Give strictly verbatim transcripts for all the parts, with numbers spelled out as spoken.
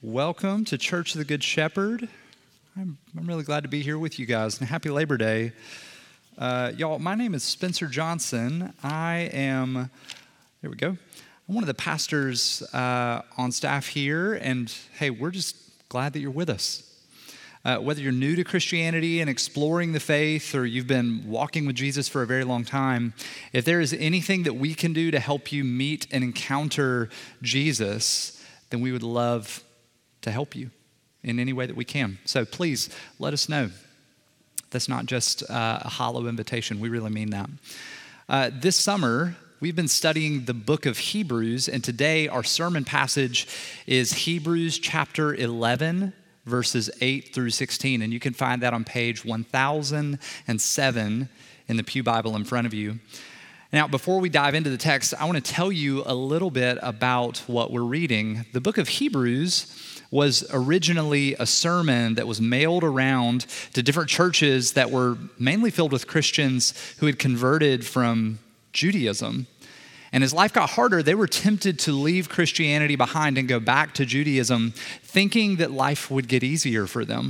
Welcome to Church of the Good Shepherd. I'm, I'm really glad to be here with you guys, and happy Labor Day. Uh, y'all, my name is Spencer Johnson. I am, there we go, I'm one of the pastors uh, on staff here, and hey, we're just glad that you're with us. Uh, whether you're new to Christianity and exploring the faith, or you've been walking with Jesus for a very long time, if there is anything that we can do to help you meet and encounter Jesus, then we would love to help you in any way that we can. So please let us know. That's not just uh, a hollow invitation. We really mean that. Uh, this summer, we've been studying the book of Hebrews, and today our sermon passage is Hebrews chapter eleven, verses eight through sixteen, and you can find that on page one thousand seven in the Pew Bible in front of you. Now, before we dive into the text, I want to tell you a little bit about what we're reading. The book of Hebrews was originally a sermon that was mailed around to different churches that were mainly filled with Christians who had converted from Judaism. And as life got harder, they were tempted to leave Christianity behind and go back to Judaism, thinking that life would get easier for them.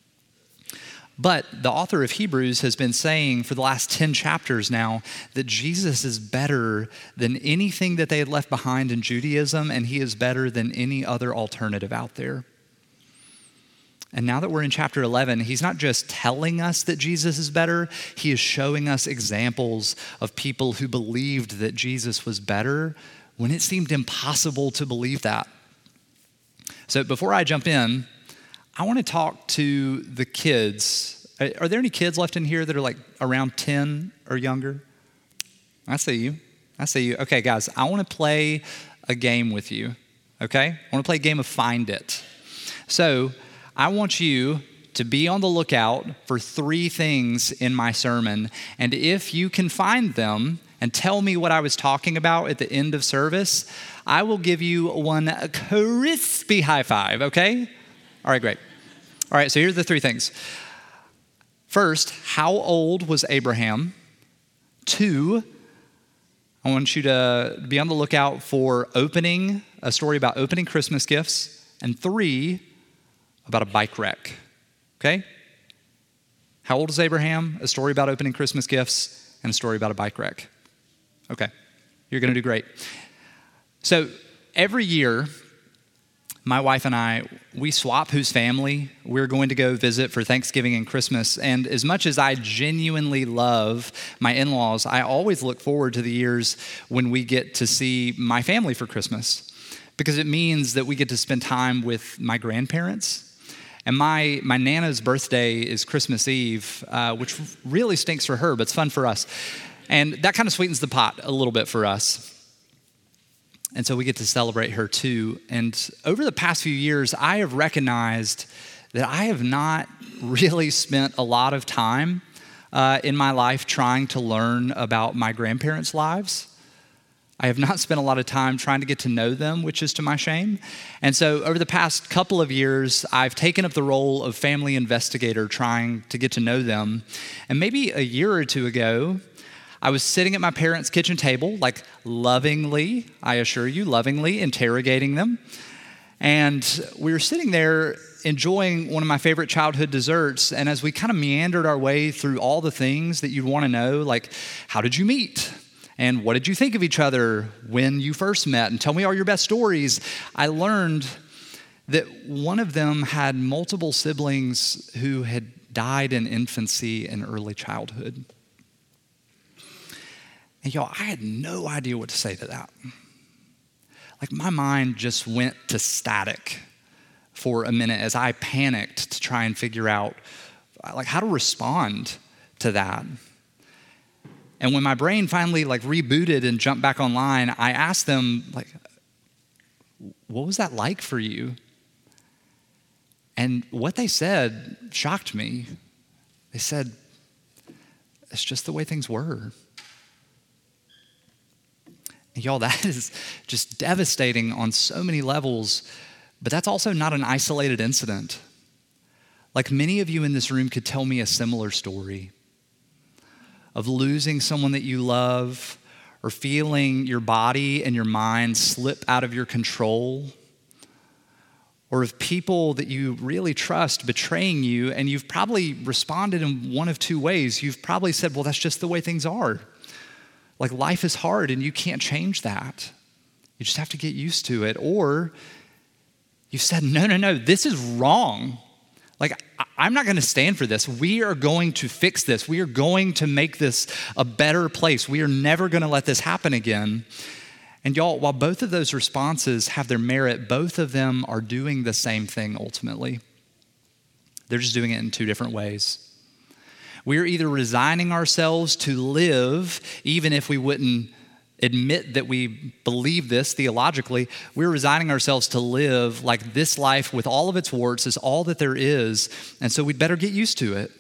But the author of Hebrews has been saying for the last ten chapters now that Jesus is better than anything that they had left behind in Judaism, and he is better than any other alternative out there. And now that we're in chapter eleven, he's not just telling us that Jesus is better, he is showing us examples of people who believed that Jesus was better when it seemed impossible to believe that. So before I jump in, I want to talk to the kids. Are there any kids left in here that are like around ten or younger? I see you. I see you. Okay, guys, I want to play a game with you, okay? I want to play a game of Find It. So I want you to be on the lookout for three things in my sermon, and if you can find them and tell me what I was talking about at the end of service, I will give you one crispy high five, okay? All right, great. All right, so here are the three things. First, how old was Abraham? Two, I want you to be on the lookout for opening, a story about opening Christmas gifts. And three, about a bike wreck, okay? How old is Abraham? A story about opening Christmas gifts, and a story about a bike wreck. Okay, you're gonna do great. So every year, my wife and I, we swap whose family we're going to go visit for Thanksgiving and Christmas. And as much as I genuinely love my in-laws, I always look forward to the years when we get to see my family for Christmas, because it means that we get to spend time with my grandparents. And my, my Nana's birthday is Christmas Eve, uh, which really stinks for her, but it's fun for us. And that kind of sweetens the pot a little bit for us. And so we get to celebrate her too. And over the past few years, I have recognized that I have not really spent a lot of time uh, in my life trying to learn about my grandparents' lives. I have not spent a lot of time trying to get to know them, which is to my shame. And so over the past couple of years, I've taken up the role of family investigator, trying to get to know them. And maybe a year or two ago, I was sitting at my parents' kitchen table, like lovingly, I assure you, lovingly interrogating them. And we were sitting there enjoying one of my favorite childhood desserts. And as we kind of meandered our way through all the things that you'd want to know, like, how did you meet? And what did you think of each other when you first met? And tell me all your best stories. I learned that one of them had multiple siblings who had died in infancy and early childhood. And y'all, I had no idea what to say to that. Like, my mind just went to static for a minute as I panicked to try and figure out like how to respond to that. And when my brain finally like rebooted and jumped back online, I asked them, like, what was that like for you? And what they said shocked me. They said, it's just the way things were. And y'all, that is just devastating on so many levels, but that's also not an isolated incident. Like, many of you in this room could tell me a similar story of losing someone that you love, or feeling your body and your mind slip out of your control, or of people that you really trust betraying you, and you've probably responded in one of two ways. You've probably said, well, that's just the way things are. Like, life is hard and you can't change that. You just have to get used to it. Or you've said, no, no, no, this is wrong. Like, I'm not going to stand for this. We are going to fix this. We are going to make this a better place. We are never going to let this happen again. And y'all, while both of those responses have their merit, both of them are doing the same thing ultimately. They're just doing it in two different ways. We're either resigning ourselves to live, even if we wouldn't admit that we believe this theologically, we're resigning ourselves to live like this life with all of its warts is all that there is, and so we'd better get used to it.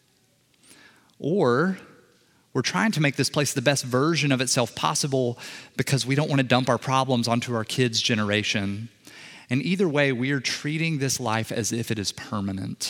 Or we're trying to make this place the best version of itself possible because we don't want to dump our problems onto our kids' generation. And either way, we are treating this life as if it is permanent.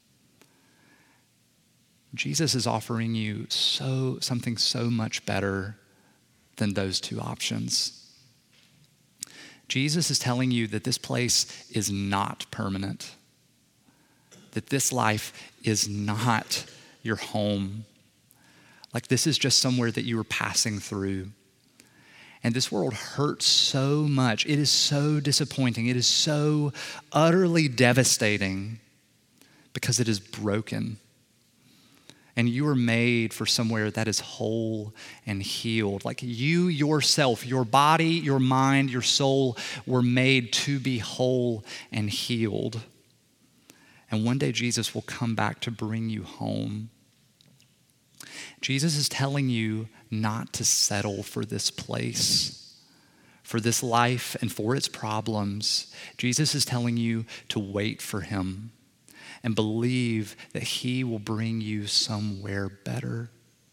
Jesus is offering you so something so much better than those two options. Jesus is telling you that this place is not permanent, that this life is not your home. Like, this is just somewhere that you are passing through. And this world hurts so much. It is so disappointing. It is so utterly devastating because it is broken. And you are made for somewhere that is whole and healed. Like, you yourself, your body, your mind, your soul were made to be whole and healed. And one day Jesus will come back to bring you home. Jesus is telling you not to settle for this place, for this life and for its problems. Jesus is telling you to wait for him and believe that he will bring you somewhere better.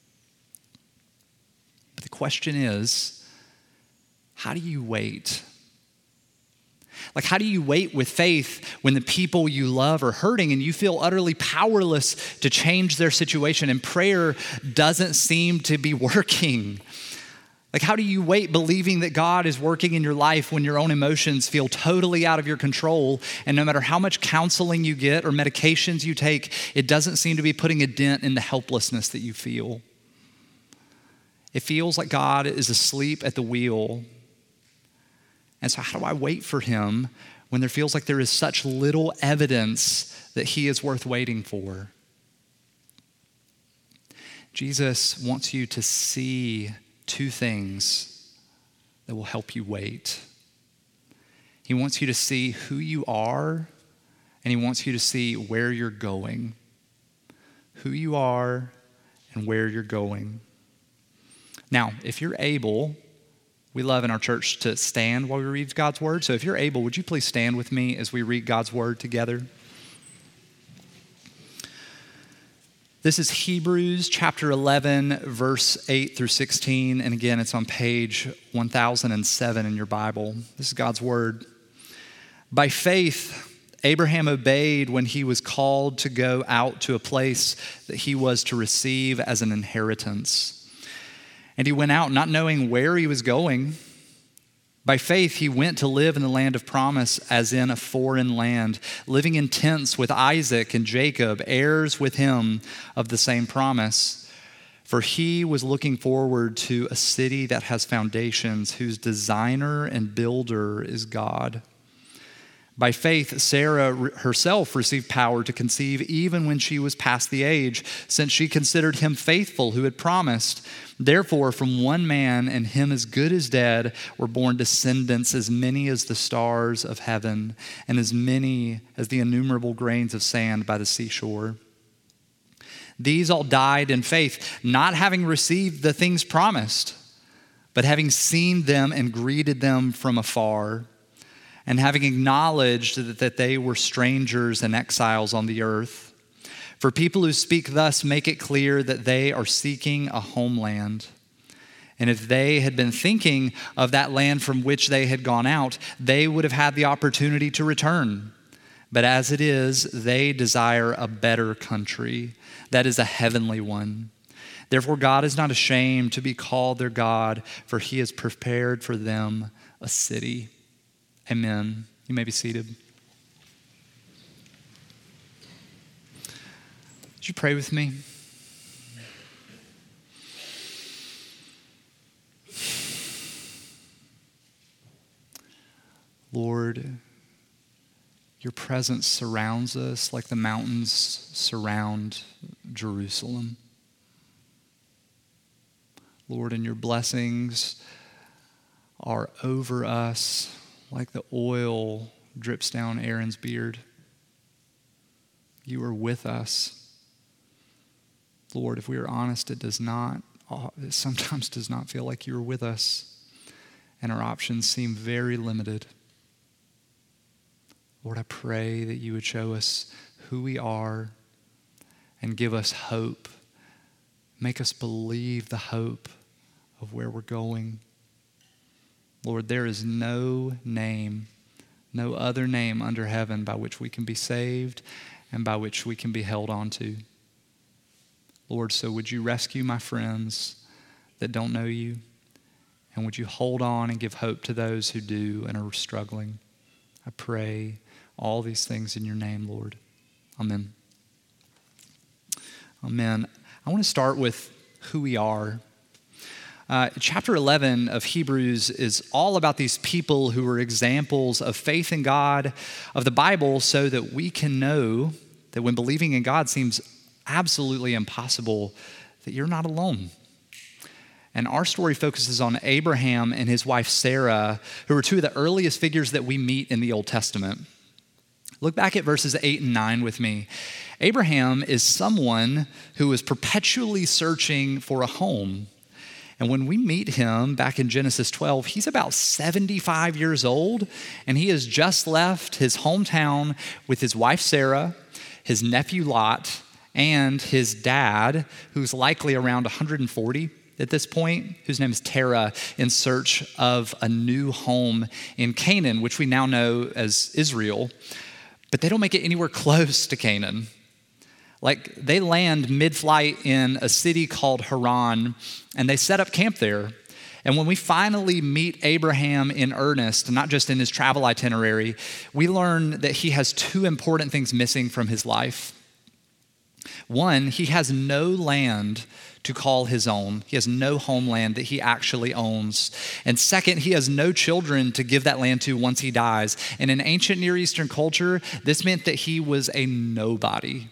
But the question is, how do you wait? Like, how do you wait with faith when the people you love are hurting and you feel utterly powerless to change their situation and prayer doesn't seem to be working? Like, how do you wait believing that God is working in your life when your own emotions feel totally out of your control, and no matter how much counseling you get or medications you take, it doesn't seem to be putting a dent in the helplessness that you feel? It feels like God is asleep at the wheel. And so how do I wait for him when there feels like there is such little evidence that he is worth waiting for? Jesus wants you to see two things that will help you wait. He wants you to see who you are, and he wants you to see where you're going. Who you are and where you're going. Now, if you're able, we love in our church to stand while we read God's word. So if you're able, would you please stand with me as we read God's word together? This is Hebrews chapter eleven, verse eight through sixteen. And again, it's on page one thousand seven in your Bible. This is God's word. By faith, Abraham obeyed when he was called to go out to a place that he was to receive as an inheritance. And he went out not knowing where he was going. By faith, he went to live in the land of promise as in a foreign land, living in tents with Isaac and Jacob, heirs with him of the same promise. For he was looking forward to a city that has foundations, whose designer and builder is God. By faith, Sarah herself received power to conceive even when she was past the age, since she considered him faithful who had promised. Therefore, from one man, and him as good as dead, were born descendants as many as the stars of heaven, and as many as the innumerable grains of sand by the seashore. These all died in faith, not having received the things promised, but having seen them and greeted them from afar, and having acknowledged that they were strangers and exiles on the earth. For people who speak thus make it clear that they are seeking a homeland. And if they had been thinking of that land from which they had gone out, they would have had the opportunity to return. But as it is, they desire a better country, that is a heavenly one. Therefore, God is not ashamed to be called their God, for he has prepared for them a city. Amen. You may be seated. Would you pray with me? Lord, your presence surrounds us like the mountains surround Jerusalem. Lord, and your blessings are over us like the oil drips down Aaron's beard. You are with us. Lord, if we are honest, it does not, it sometimes does not feel like you are with us, and our options seem very limited. Lord, I pray that you would show us who we are and give us hope. Make us believe the hope of where we're going. Lord, there is no name, no other name under heaven by which we can be saved and by which we can be held on to. Lord, so would you rescue my friends that don't know you, and would you hold on and give hope to those who do and are struggling? I pray all these things in your name, Lord. Amen. Amen. I want to start with who we are. Uh, chapter eleven of Hebrews is all about these people who are examples of faith in God, of the Bible, so that we can know that when believing in God seems absolutely impossible, that you're not alone. And our story focuses on Abraham and his wife Sarah, who are two of the earliest figures that we meet in the Old Testament. Look back at verses eight and nine with me. Abraham is someone who is perpetually searching for a home. And when we meet him back in Genesis twelve, he's about seventy-five years old, and he has just left his hometown with his wife Sarah, his nephew Lot, and his dad, who's likely around one hundred forty at this point, whose name is Terah, in search of a new home in Canaan, which we now know as Israel. But they don't make it anywhere close to Canaan. Like, they land mid-flight in a city called Haran, and they set up camp there. And when we finally meet Abraham in earnest, not just in his travel itinerary, we learn that he has two important things missing from his life. One, he has no land to call his own. He has no homeland that he actually owns. And second, he has no children to give that land to once he dies. And in ancient Near Eastern culture, this meant that he was a nobody.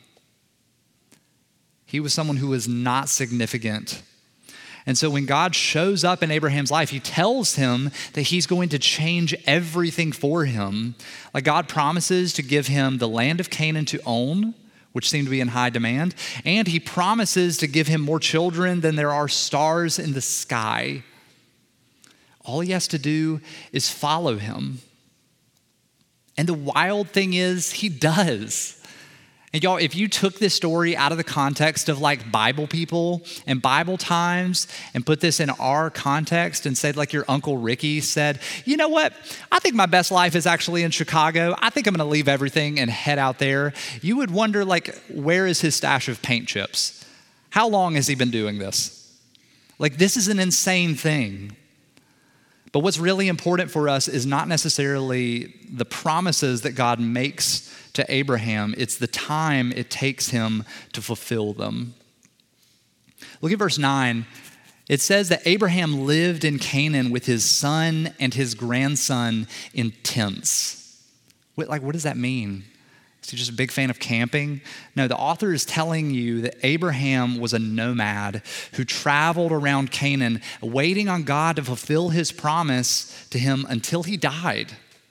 He was someone who was not significant. And so when God shows up in Abraham's life, he tells him that he's going to change everything for him. Like, God promises to give him the land of Canaan to own, which seemed to be in high demand, and he promises to give him more children than there are stars in the sky. All he has to do is follow him. And the wild thing is, he does. And y'all, if you took this story out of the context of like Bible people and Bible times and put this in our context and said like your Uncle Ricky said, you know what? I think my best life is actually in Chicago. I think I'm gonna leave everything and head out there. You would wonder like, where is his stash of paint chips? How long has he been doing this? Like, this is an insane thing. But what's really important for us is not necessarily the promises that God makes to Abraham, it's the time it takes him to fulfill them. Look at verse nine. It says that Abraham lived in Canaan with his son and his grandson in tents. What, like, what does that mean? Is he just a big fan of camping? No, the author is telling you that Abraham was a nomad who traveled around Canaan, waiting on God to fulfill his promise to him until he died.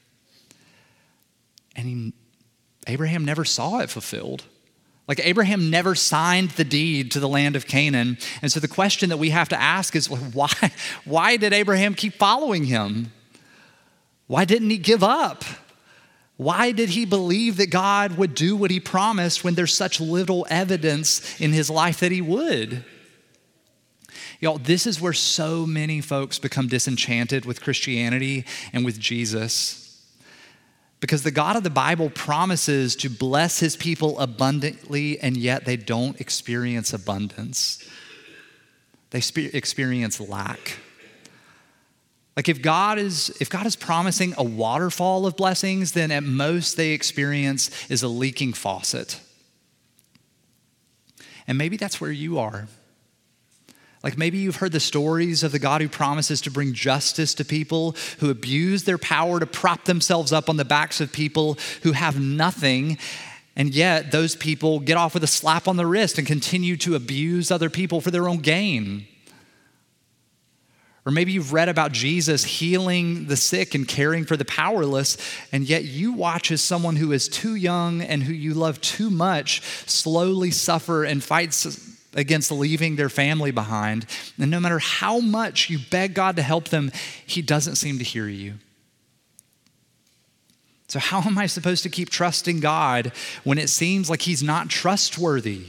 And he Abraham never saw it fulfilled. Like, Abraham never signed the deed to the land of Canaan. And so the question that we have to ask is, why, why did Abraham keep following him? Why didn't he give up? Why did he believe that God would do what he promised when there's such little evidence in his life that he would? Y'all, this is where so many folks become disenchanted with Christianity and with Jesus. Because the God of the Bible promises to bless his people abundantly, and yet they don't experience abundance. They spe- experience lack. Like, if God is if God is promising a waterfall of blessings, then at most they experience is a leaking faucet. And maybe that's where you are. Like maybe you've heard the stories of the God who promises to bring justice to people who abuse their power to prop themselves up on the backs of people who have nothing. And yet those people get off with a slap on the wrist and continue to abuse other people for their own gain. Or maybe you've read about Jesus healing the sick and caring for the powerless, and yet you watch as someone who is too young and who you love too much slowly suffer and fights against leaving their family behind. And no matter how much you beg God to help them, he doesn't seem to hear you. So how am I supposed to keep trusting God when it seems like he's not trustworthy?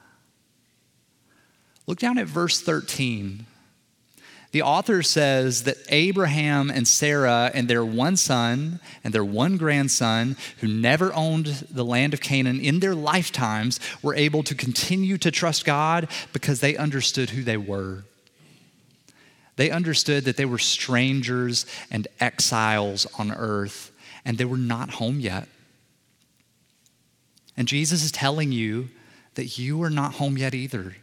Look down at verse thirteen. The author says that Abraham and Sarah and their one son and their one grandson, who never owned the land of Canaan in their lifetimes, were able to continue to trust God because they understood who they were. They understood that they were strangers and exiles on earth, and they were not home yet. And Jesus is telling you that you are not home yet either.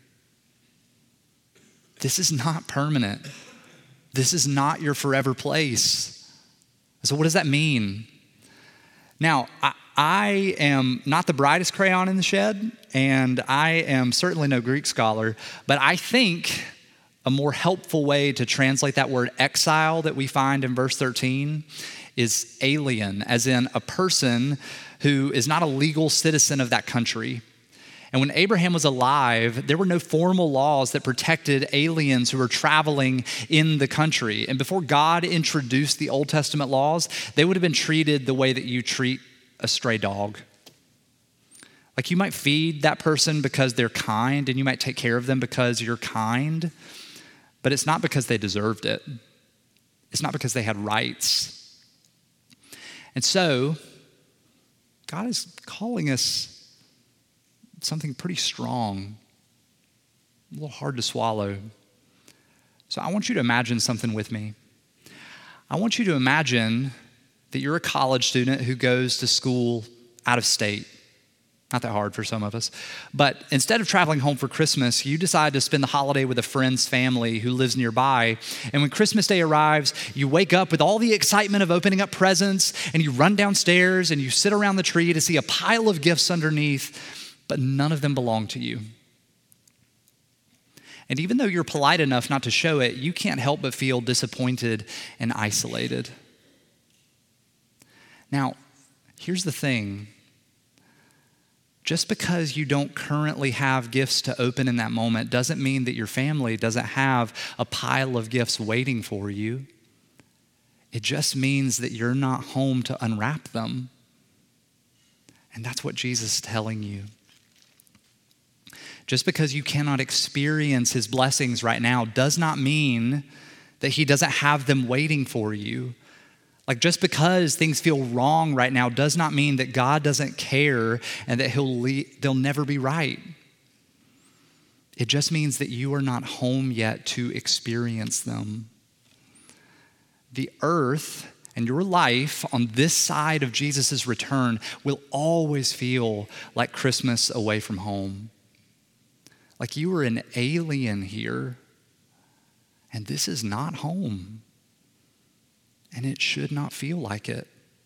This is not permanent. This is not your forever place. So what does that mean? Now, I, I am not the brightest crayon in the shed, and I am certainly no Greek scholar, but I think a more helpful way to translate that word exile that we find in verse thirteen is alien, as in a person who is not a legal citizen of that country. And when Abraham was alive, there were no formal laws that protected aliens who were traveling in the country. And before God introduced the Old Testament laws, they would have been treated the way that you treat a stray dog. Like you might feed that person because they're kind, and you might take care of them because you're kind, but it's not because they deserved it. It's not because they had rights. And so, God is calling us something pretty strong, a little hard to swallow. So I want you to imagine something with me. I want you to imagine that you're a college student who goes to school out of state. Not that hard for some of us. But instead of traveling home for Christmas, you decide to spend the holiday with a friend's family who lives nearby. And when Christmas Day arrives, you wake up with all the excitement of opening up presents, and you run downstairs and you sit around the tree to see a pile of gifts underneath, but none of them belong to you. And even though you're polite enough not to show it, you can't help but feel disappointed and isolated. Now, here's the thing. Just because you don't currently have gifts to open in that moment doesn't mean that your family doesn't have a pile of gifts waiting for you. It just means that you're not home to unwrap them. And that's what Jesus is telling you. Just because you cannot experience his blessings right now does not mean that he doesn't have them waiting for you. Like just because things feel wrong right now does not mean that God doesn't care and that he'll le- they'll never be right. It just means that you are not home yet to experience them. The earth and your life on this side of Jesus' return will always feel like Christmas away from home. Like you are an alien here, and this is not home. And it should not feel like it.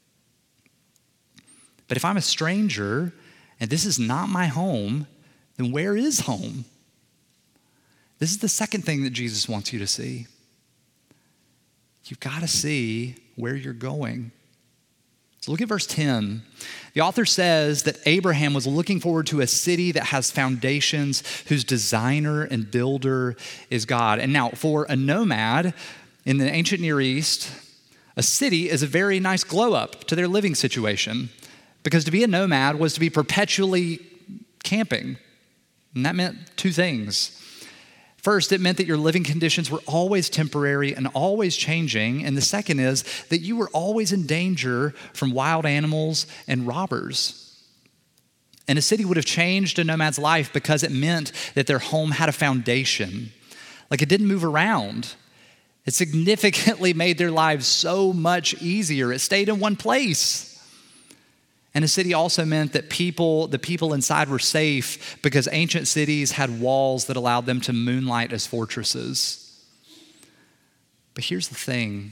But if I'm a stranger and this is not my home, then where is home? This is the second thing that Jesus wants you to see. You've got to see where you're going. So look at verse ten. The author says that Abraham was looking forward to a city that has foundations, whose designer and builder is God. And now for a nomad in the ancient Near East, a city is a very nice glow up to their living situation, because to be a nomad was to be perpetually camping. And that meant two things. First, it meant that your living conditions were always temporary and always changing. And the second is that you were always in danger from wild animals and robbers. And a city would have changed a nomad's life because it meant that their home had a foundation. Like it didn't move around. It significantly made their lives so much easier. It stayed in one place. And a city also meant that people, the people inside were safe because ancient cities had walls that allowed them to moonlight as fortresses. But here's the thing.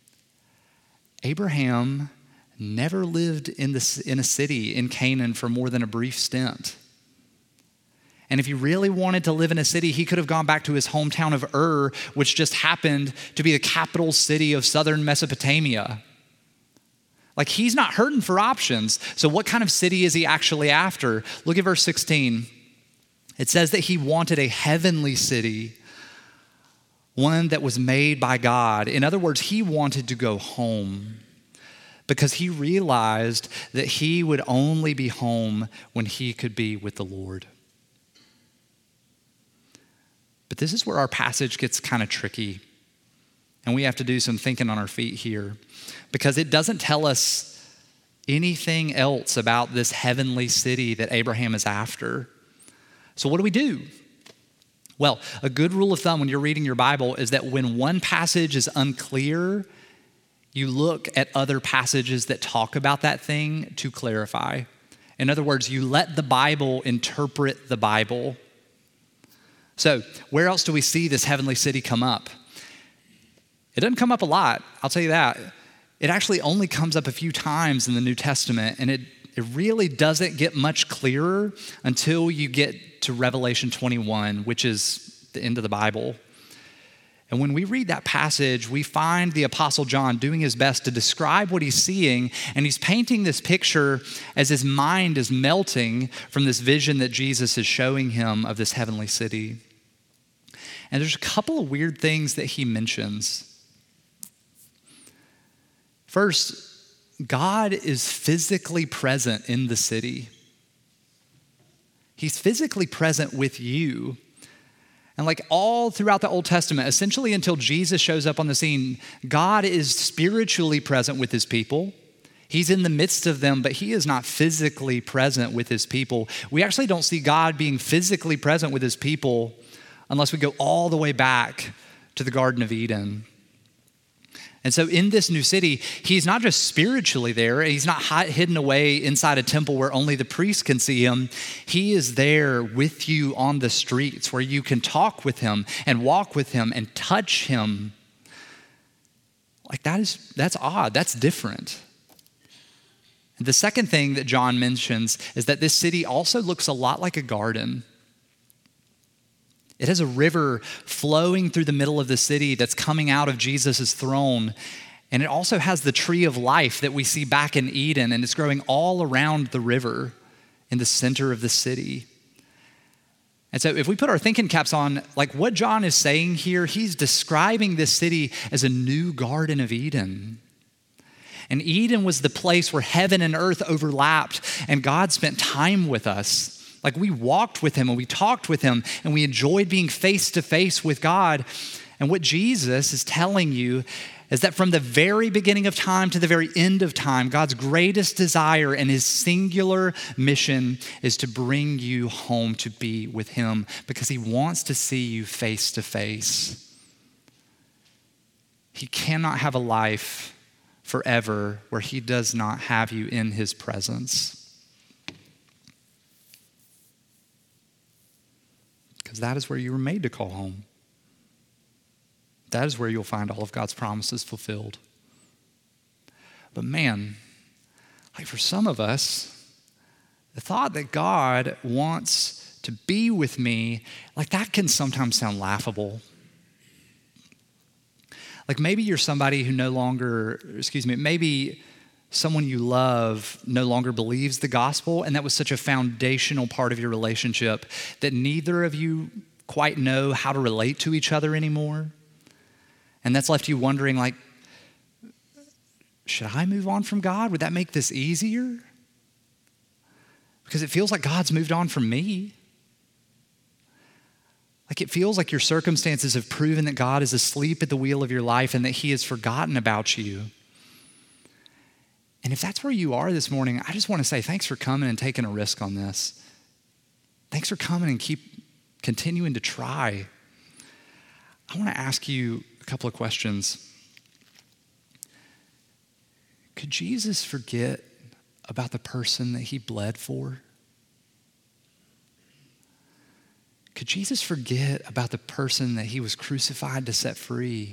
Abraham never lived in, this, in a city in Canaan for more than a brief stint. And if he really wanted to live in a city, he could have gone back to his hometown of Ur, which just happened to be the capital city of southern Mesopotamia. Like, he's not hurting for options. So what kind of city is he actually after? Look at verse sixteen. It says that he wanted a heavenly city, one that was made by God. In other words, he wanted to go home because he realized that he would only be home when he could be with the Lord. But this is where our passage gets kind of tricky. And we have to do some thinking on our feet here because it doesn't tell us anything else about this heavenly city that Abraham is after. So what do we do? Well, a good rule of thumb when you're reading your Bible is that when one passage is unclear, you look at other passages that talk about that thing to clarify. In other words, you let the Bible interpret the Bible. So where else do we see this heavenly city come up? It doesn't come up a lot, I'll tell you that. It actually only comes up a few times in the New Testament, and it, it really doesn't get much clearer until you get to Revelation twenty-one, which is the end of the Bible. And when we read that passage, we find the Apostle John doing his best to describe what he's seeing, and he's painting this picture as his mind is melting from this vision that Jesus is showing him of this heavenly city. And there's a couple of weird things that he mentions. First, God is physically present in the city. He's physically present with you. And like all throughout the Old Testament, essentially until Jesus shows up on the scene, God is spiritually present with his people. He's in the midst of them, but he is not physically present with his people. We actually don't see God being physically present with his people unless we go all the way back to the Garden of Eden. And so in this new city, he's not just spiritually there. He's not hidden away inside a temple where only the priests can see him. He is there with you on the streets where you can talk with him and walk with him and touch him. Like that is, that's odd. That's different. The second thing that John mentions is that this city also looks a lot like a garden. It has a river flowing through the middle of the city that's coming out of Jesus' throne. And it also has the tree of life that we see back in Eden, and it's growing all around the river in the center of the city. And so if we put our thinking caps on, like what John is saying here, he's describing this city as a new Garden of Eden. And Eden was the place where heaven and earth overlapped, and God spent time with us. Like we walked with him and we talked with him and we enjoyed being face to face with God. And what Jesus is telling you is that from the very beginning of time to the very end of time, God's greatest desire and his singular mission is to bring you home to be with him because he wants to see you face to face. He cannot have a life forever where he does not have you in his presence. Because that is where you were made to call home. That is where you'll find all of God's promises fulfilled. But man, like for some of us, the thought that God wants to be with me, like that can sometimes sound laughable. Like maybe you're somebody who no longer, excuse me, maybe someone you love no longer believes the gospel, and that was such a foundational part of your relationship that neither of you quite know how to relate to each other anymore. And that's left you wondering, like, should I move on from God? Would that make this easier? Because it feels like God's moved on from me. Like it feels like your circumstances have proven that God is asleep at the wheel of your life and that he has forgotten about you. And if that's where you are this morning, I just want to say thanks for coming and taking a risk on this. Thanks for coming and keep continuing to try. I want to ask you a couple of questions. Could Jesus forget about the person that he bled for? Could Jesus forget about the person that he was crucified to set free?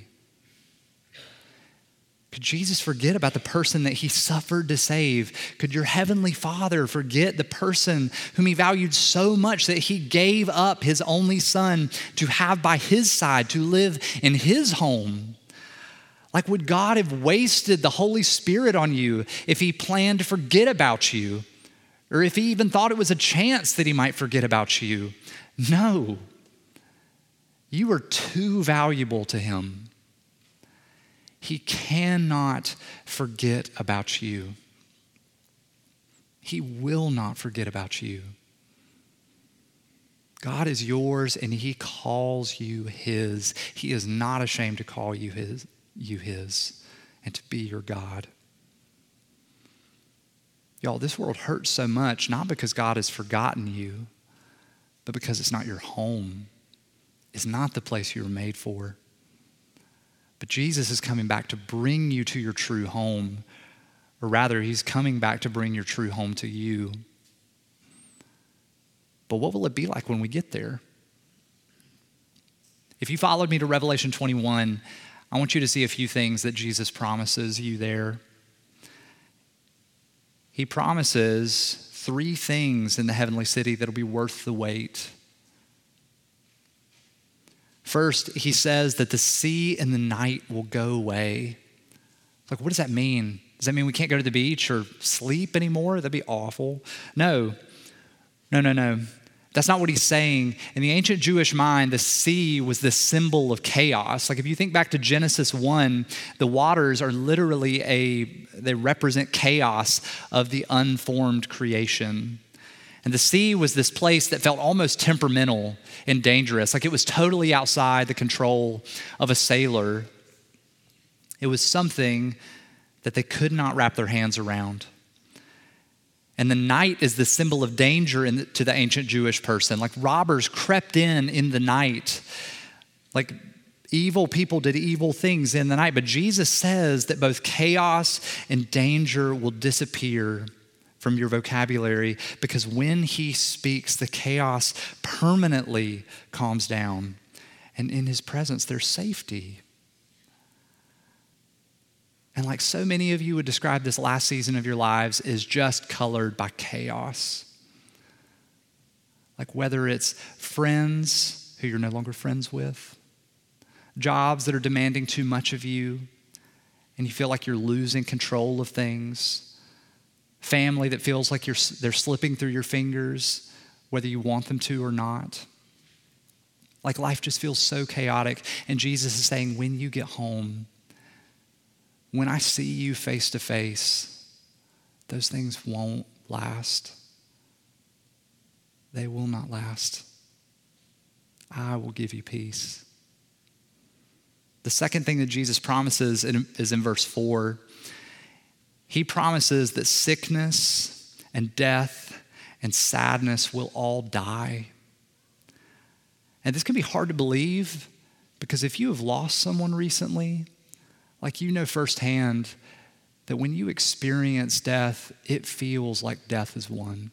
Could Jesus forget about the person that he suffered to save? Could your heavenly Father forget the person whom he valued so much that he gave up his only son to have by his side, to live in his home? Like, would God have wasted the Holy Spirit on you if he planned to forget about you? Or if he even thought it was a chance that he might forget about you? No. You are too valuable to him. He cannot forget about you. He will not forget about you. God is yours and he calls you his. He is not ashamed to call you his, you his, and to be your God. Y'all, this world hurts so much, not because God has forgotten you, but because it's not your home. It's not the place you were made for. But Jesus is coming back to bring you to your true home, or rather, he's coming back to bring your true home to you. But what will it be like when we get there? If you followed me to Revelation twenty-one, I want you to see a few things that Jesus promises you there. He promises three things in the heavenly city that'll be worth the wait. First, he says that the sea and the night will go away. Like, what does that mean? Does that mean we can't go to the beach or sleep anymore? That'd be awful. No, no, no, no. That's not what he's saying. In the ancient Jewish mind, the sea was the symbol of chaos. Like, if you think back to Genesis one, the waters are literally a, they represent chaos of the unformed creation. And the sea was this place that felt almost temperamental and dangerous, like it was totally outside the control of a sailor. It was something that they could not wrap their hands around. And the night is the symbol of danger in the, to the ancient Jewish person. Like, robbers crept in in the night. Like, evil people did evil things in the night. But Jesus says that both chaos and danger will disappear from your vocabulary, because when he speaks, the chaos permanently calms down. And in his presence, there's safety. And like so many of you would describe this last season of your lives is just colored by chaos. Like, whether it's friends who you're no longer friends with, jobs that are demanding too much of you, and you feel like you're losing control of things, family that feels like you're, they're slipping through your fingers, whether you want them to or not. Like, life just feels so chaotic. And Jesus is saying, when you get home, when I see you face to face, those things won't last. They will not last. I will give you peace. The second thing that Jesus promises is in verse four. He promises that sickness and death and sadness will all die. And this can be hard to believe, because if you have lost someone recently, like, you know firsthand that when you experience death, it feels like death is won.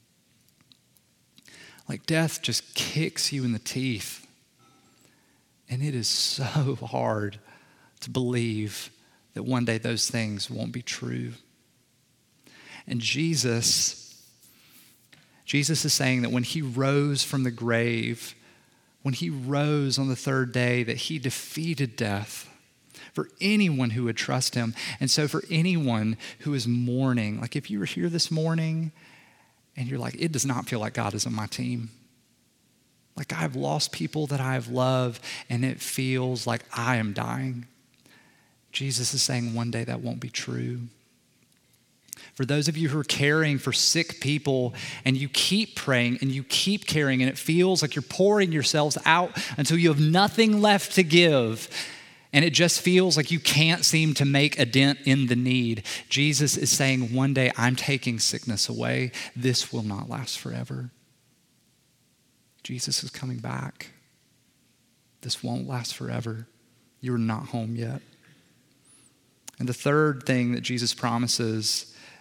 Like, death just kicks you in the teeth. And it is so hard to believe that one day those things won't be true. And Jesus, Jesus is saying that when he rose from the grave, when he rose on the third day, that he defeated death for anyone who would trust him. And so for anyone who is mourning, like if you were here this morning and you're like, it does not feel like God is on my team. Like, I've lost people that I've loved and it feels like I am dying. Jesus is saying one day that won't be true. For those of you who are caring for sick people and you keep praying and you keep caring and it feels like you're pouring yourselves out until you have nothing left to give and it just feels like you can't seem to make a dent in the need, Jesus is saying one day, I'm taking sickness away. This will not last forever. Jesus is coming back. This won't last forever. You're not home yet. And the third thing that Jesus promises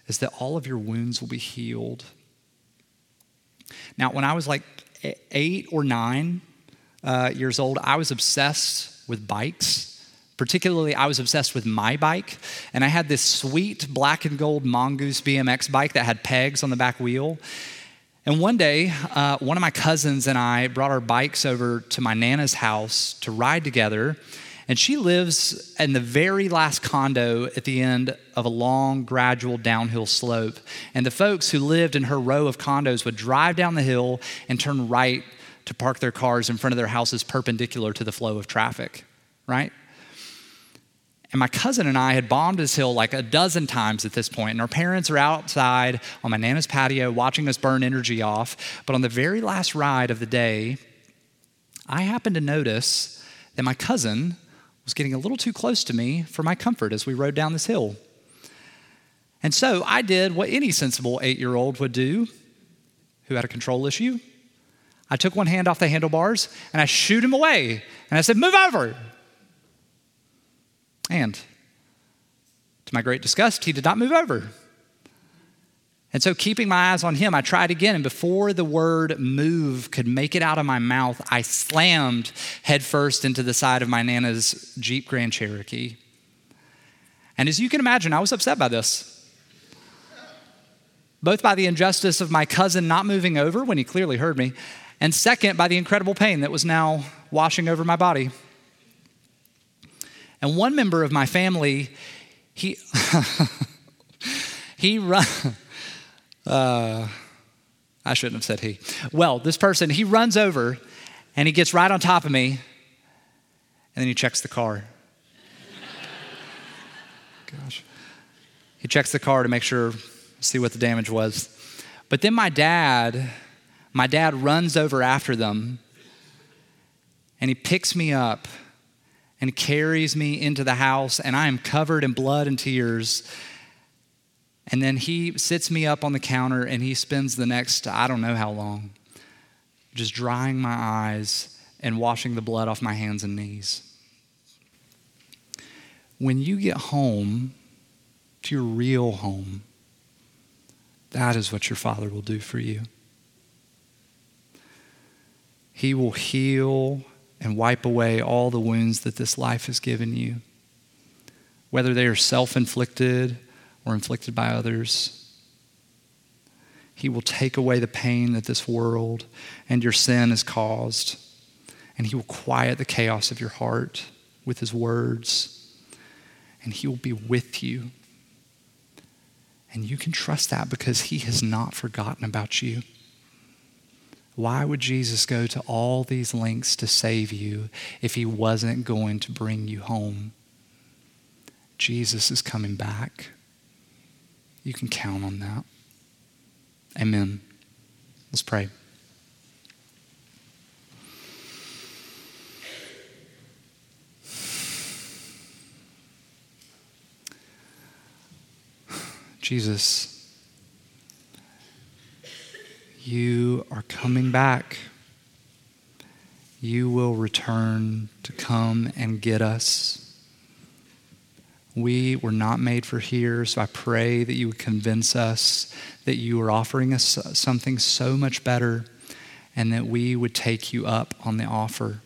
is that all of your wounds will be healed. Now, when I was like eight or nine uh, years old, I was obsessed with bikes. Particularly, I was obsessed with my bike, and I had this sweet black and gold Mongoose B M X bike that had pegs on the back wheel. And one day, uh, one of my cousins and I brought our bikes over to my Nana's house to ride together, and she lives in the very last condo at the end of a long, gradual downhill slope. And the folks who lived in her row of condos would drive down the hill and turn right to park their cars in front of their houses perpendicular to the flow of traffic, right? And my cousin and I had bombed this hill like a dozen times at this point, and our parents are outside on my Nana's patio watching us burn energy off. But on the very last ride of the day, I happened to notice that my cousin was getting a little too close to me for my comfort as we rode down this hill. And so I did what any sensible eight-year-old would do who had a control issue. I took one hand off the handlebars and I shooed him away. And I said, "Move over." And to my great disgust, he did not move over. And so keeping my eyes on him, I tried again. And before the word move could make it out of my mouth, I slammed headfirst into the side of my Nana's Jeep Grand Cherokee. And as you can imagine, I was upset by this. Both by the injustice of my cousin not moving over when he clearly heard me, and second, by the incredible pain that was now washing over my body. And one member of my family, he he run. Uh, I shouldn't have said he. Well, this person, he runs over and he gets right on top of me, and then he checks the car. Gosh. He checks the car to make sure, see what the damage was. But then my dad, my dad runs over after them, and he picks me up and carries me into the house, and I am covered in blood and tears. And then he sits me up on the counter, and he spends the next, I don't know how long, just drying my eyes and washing the blood off my hands and knees. When you get home to your real home, that is what your Father will do for you. He will heal and wipe away all the wounds that this life has given you, whether they are self-inflicted or inflicted by others. He will take away the pain that this world and your sin has caused, and he will quiet the chaos of your heart with his words, and he will be with you. And you can trust that because he has not forgotten about you. Why would Jesus go to all these lengths to save you if he wasn't going to bring you home? Jesus is coming back. You can count on that. Amen. Let's pray. Jesus, you are coming back. You will return to come and get us. We were not made for here, so I pray that you would convince us that you are offering us something so much better, and that we would take you up on the offer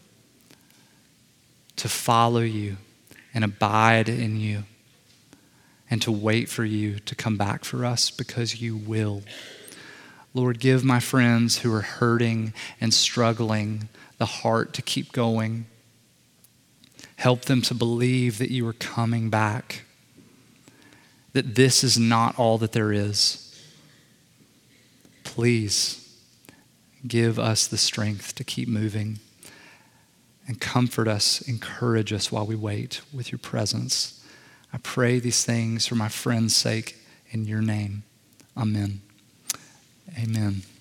to follow you and abide in you and to wait for you to come back for us, because you will. Lord, give my friends who are hurting and struggling the heart to keep going. Help them to believe that you are coming back, that this is not all that there is. Please give us the strength to keep moving, and comfort us, encourage us while we wait with your presence. I pray these things for my friend's sake in your name. Amen. Amen.